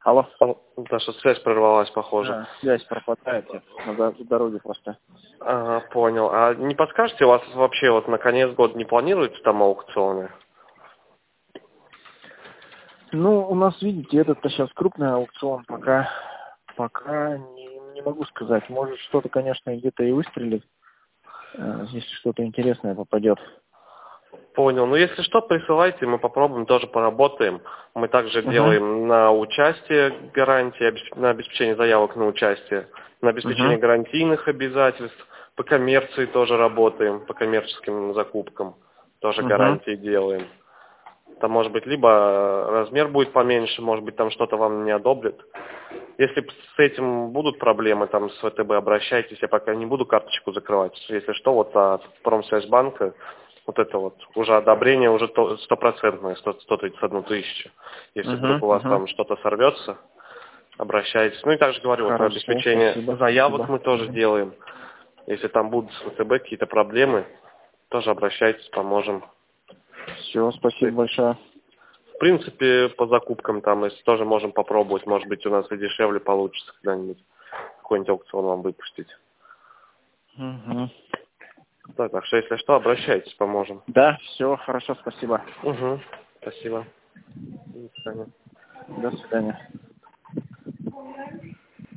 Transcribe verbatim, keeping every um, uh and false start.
Алло. Алло. Да, что связь прервалась, похоже. Да, связь пропадает, я на до- дороге просто. Ага, понял. А не подскажете, у вас вообще вот на конец года не планируется там аукционы? Ну, у нас, видите, этот-то сейчас крупный аукцион, пока, пока не, не могу сказать. Может, что-то, конечно, где-то и выстрелит, э, если что-то интересное попадет. Понял. Ну, если что, присылайте, мы попробуем, тоже поработаем. Мы также Угу. делаем на участие гарантии, обесп- на обеспечение заявок на участие, на обеспечение Угу. гарантийных обязательств, по коммерции тоже работаем, по коммерческим закупкам тоже Угу. гарантии делаем. Там, может быть, либо размер будет поменьше, может быть, там что-то вам не одобрят. Если с этим будут проблемы, там, с ВТБ, обращайтесь, я пока не буду карточку закрывать. Если что, вот от Промсвязьбанка, вот это вот, уже одобрение уже то- стопроцентное, сто тридцать одну тысячу. Если вдруг Угу. у вас Угу. там что-то сорвется, обращайтесь. Ну и также говорю, вот на Хорошо, обеспечение спасибо, заявок спасибо. мы тоже Угу. делаем. Если там будут с ВТБ какие-то проблемы, тоже обращайтесь, поможем. Все, То спасибо есть, большое. в принципе, по закупкам там, если тоже можем попробовать, может быть, у нас и дешевле получится когда-нибудь какой-нибудь аукцион вам выпустить. Угу. Да, так что, если что, обращайтесь, поможем. Да, все, хорошо, спасибо. Угу. Спасибо. До свидания. До свидания.